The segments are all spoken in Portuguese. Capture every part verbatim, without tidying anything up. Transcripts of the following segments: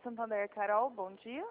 Santander, Carol, bom dia.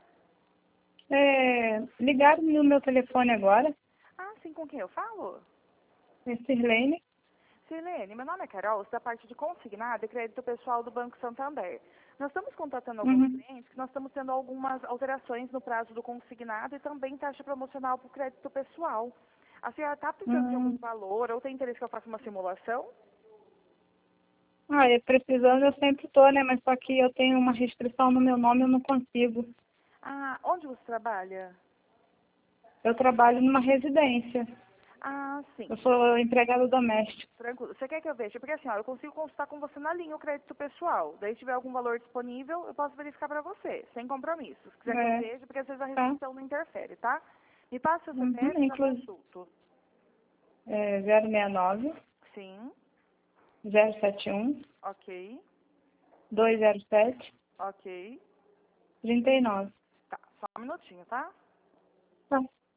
É, ligaram no meu telefone agora. Ah, sim, com quem eu falo? É Sirlene. Sirlene, meu nome é Carol, sou da parte de consignado e crédito pessoal do Banco Santander. Nós estamos contatando alguns Uhum. clientes que nós estamos tendo algumas alterações no prazo do consignado e também taxa promocional para o crédito pessoal. A senhora está precisando de algum Hum. valor ou tem interesse que eu faça uma simulação? Ah, é, precisando eu sempre tô, né? Mas só que eu tenho uma restrição no meu nome, eu não consigo. Ah, onde você trabalha? Eu trabalho numa residência. Ah, sim. Eu sou empregada doméstica. Tranquilo. Você quer que eu veja? Porque assim, ó, eu consigo consultar com você na linha o crédito pessoal. Daí, se tiver algum valor disponível, eu posso verificar para você, sem compromisso. Se quiser que eu É, veja, porque às vezes a tá. restrição não interfere, tá? Me passa o Uhum. C P F e já Inclusive, consulto. é zero seis nove, Sim, zero sete um, ok, dois zero sete, ok. trinta e nove. Tá, só um minutinho, tá? Tá.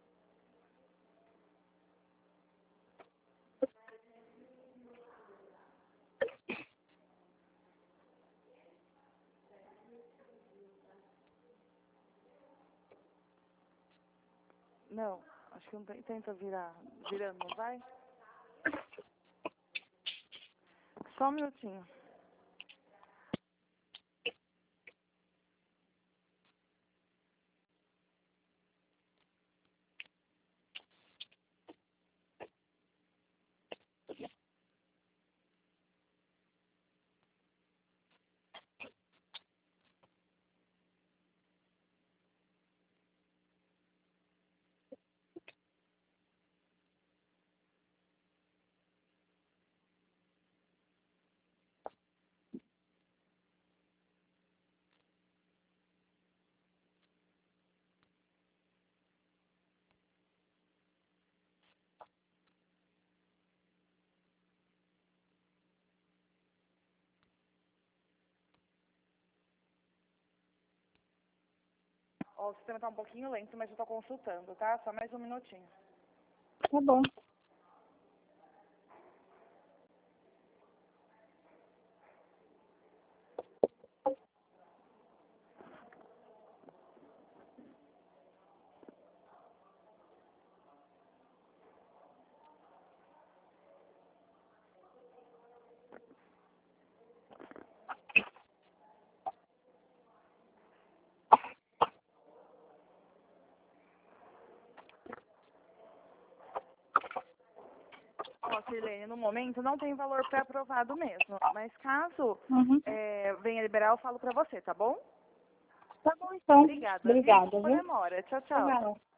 Não, acho que não tem, tenta virar, virando, não vai? Só um minutinho. Ó, o sistema tá um pouquinho lento, mas eu tô consultando, tá? Só mais um minutinho. Tá bom. Ó, Sirlene, no momento não tem valor pré-aprovado mesmo, mas caso Uhum. é, venha liberar, eu falo pra você, tá bom? Tá bom, então. Obrigada, viu? Obrigada, Desculpa a viu? demora. Tchau, tchau. Obrigada.